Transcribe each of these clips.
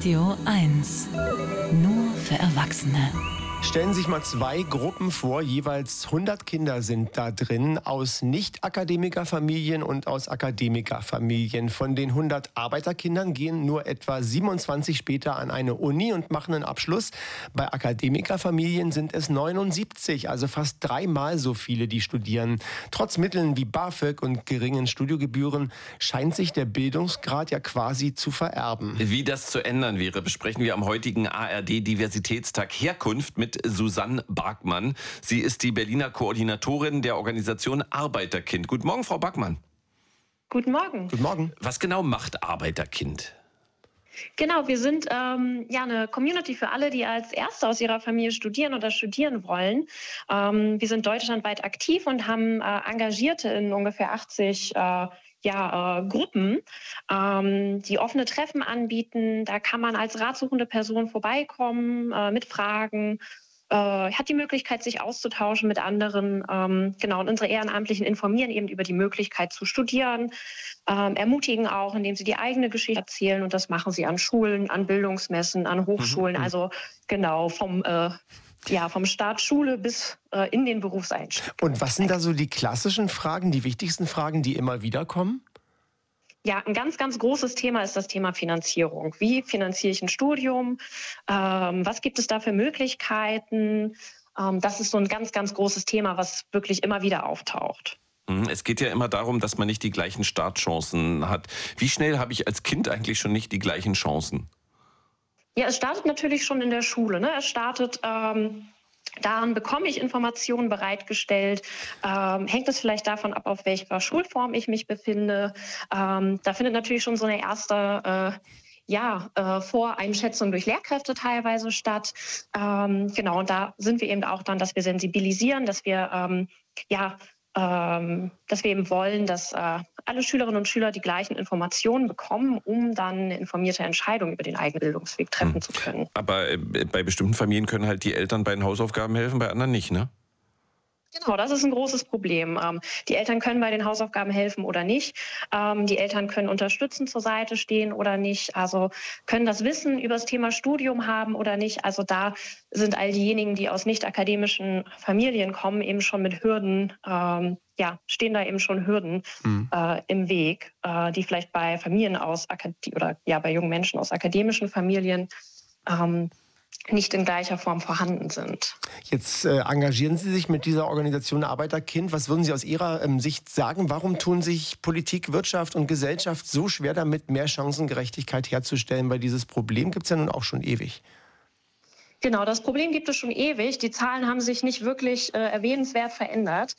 Radio 1. Nur für Erwachsene. Stellen Sie sich mal 2 Gruppen vor, jeweils 100 Kinder sind da drin, aus Nicht-Akademikerfamilien und aus Akademikerfamilien. Von den 100 Arbeiterkindern gehen nur etwa 27 später an eine Uni und machen einen Abschluss. Bei Akademikerfamilien sind es 79, also fast 3-mal so viele, die studieren. Trotz Mitteln wie BAföG und geringen Studiogebühren scheint sich der Bildungsgrad ja quasi zu vererben. Wie das zu ändern wäre, besprechen wir am heutigen ARD-Diversitätstag Herkunft mit Susanne Barkmann. Sie ist die Berliner Koordinatorin der Organisation Arbeiterkind. Guten Morgen, Frau Barkmann. Guten Morgen. Guten Morgen. Was genau macht Arbeiterkind? Genau, wir sind eine Community für alle, die als Erste aus ihrer Familie studieren oder studieren wollen. Wir sind deutschlandweit aktiv und haben Engagierte in ungefähr 80 Gruppen, die offene Treffen anbieten. Da kann man als ratsuchende Person vorbeikommen, mitfragen, hat die Möglichkeit, sich auszutauschen mit anderen. Und unsere Ehrenamtlichen informieren eben über die Möglichkeit zu studieren, ermutigen auch, indem sie die eigene Geschichte erzählen. Und das machen sie an Schulen, an Bildungsmessen, an Hochschulen. Also genau vom Start Schule bis in den Berufseinstieg. Und was sind da so die klassischen Fragen, die wichtigsten Fragen, die immer wieder kommen? Ja, ein ganz, ganz großes Thema ist das Thema Finanzierung. Wie finanziere ich ein Studium? Was gibt es da für Möglichkeiten? Das ist so ein ganz, ganz großes Thema, was wirklich immer wieder auftaucht. Es geht ja immer darum, dass man nicht die gleichen Startchancen hat. Wie schnell habe ich als Kind eigentlich schon nicht die gleichen Chancen? Ja, es startet natürlich schon in der Schule, ne? Es startet... Daran bekomme ich Informationen bereitgestellt. Hängt es vielleicht davon ab, auf welcher Schulform ich mich befinde. Da findet natürlich schon so eine erste Voreinschätzung durch Lehrkräfte teilweise statt. Und da sind wir eben auch dann, dass wir sensibilisieren, dass wir eben wollen, dass alle Schülerinnen und Schüler die gleichen Informationen bekommen, um dann eine informierte Entscheidung über den eigenen Bildungsweg treffen zu können. Aber bei bestimmten Familien können halt die Eltern bei den Hausaufgaben helfen, bei anderen nicht, ne? Genau, das ist ein großes Problem. Die Eltern können bei den Hausaufgaben helfen oder nicht. Die Eltern können unterstützend zur Seite stehen oder nicht. Also können das Wissen über das Thema Studium haben oder nicht. Also da sind all diejenigen, die aus nicht akademischen Familien kommen, eben schon mit Hürden, stehen da eben schon Hürden im Weg, die vielleicht bei Familien bei jungen Menschen aus akademischen Familien nicht in gleicher Form vorhanden sind. Jetzt engagieren Sie sich mit dieser Organisation Arbeiterkind. Was würden Sie aus Ihrer Sicht sagen? Warum tun sich Politik, Wirtschaft und Gesellschaft so schwer damit, mehr Chancengerechtigkeit herzustellen? Weil dieses Problem gibt es ja nun auch schon ewig. Genau, das Problem gibt es schon ewig. Die Zahlen haben sich nicht wirklich erwähnenswert verändert.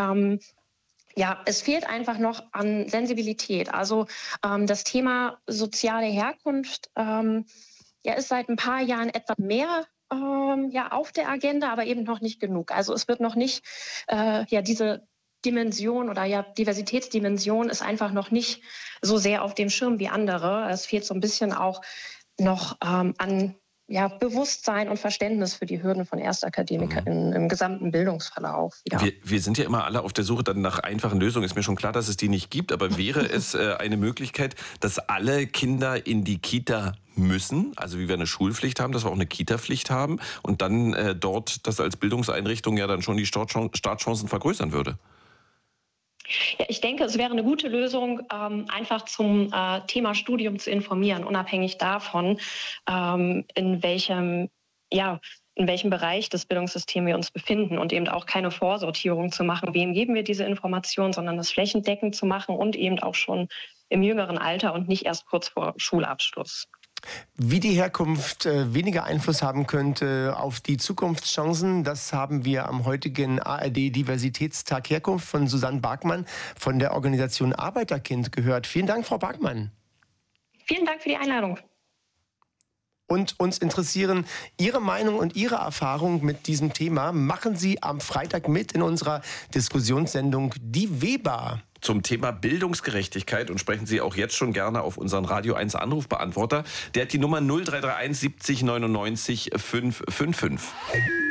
Es fehlt einfach noch an Sensibilität. Also das Thema soziale Herkunft ist seit ein paar Jahren etwas mehr auf der Agenda, aber eben noch nicht genug. Also es wird noch nicht diese Dimension oder Diversitätsdimension ist einfach noch nicht so sehr auf dem Schirm wie andere. Es fehlt so ein bisschen auch noch an Bewusstsein und Verständnis für die Hürden von ErstakademikerInnen im gesamten Bildungsverlauf. Ja. Wir sind ja immer alle auf der Suche dann nach einfachen Lösungen. Ist mir schon klar, dass es die nicht gibt, aber wäre es eine Möglichkeit, dass alle Kinder in die Kita müssen, also wie wir eine Schulpflicht haben, dass wir auch eine Kita-Pflicht haben und dann dort das als Bildungseinrichtung ja dann schon die Startchancen vergrößern würde? Ja, ich denke, es wäre eine gute Lösung, einfach zum Thema Studium zu informieren, unabhängig davon, in welchem Bereich des Bildungssystems wir uns befinden und eben auch keine Vorsortierung zu machen, wem geben wir diese Informationen, sondern das flächendeckend zu machen und eben auch schon im jüngeren Alter und nicht erst kurz vor Schulabschluss. Wie die Herkunft weniger Einfluss haben könnte auf die Zukunftschancen, das haben wir am heutigen ARD-Diversitätstag Herkunft von Susanne Barkmann von der Organisation Arbeiterkind gehört. Vielen Dank, Frau Barkmann. Vielen Dank für die Einladung. Und uns interessieren Ihre Meinung und Ihre Erfahrung mit diesem Thema. Machen Sie am Freitag mit in unserer Diskussionssendung Die Weber. Zum Thema Bildungsgerechtigkeit und sprechen Sie auch jetzt schon gerne auf unseren Radio 1 Anrufbeantworter. Der hat die Nummer 0331 70 99 555.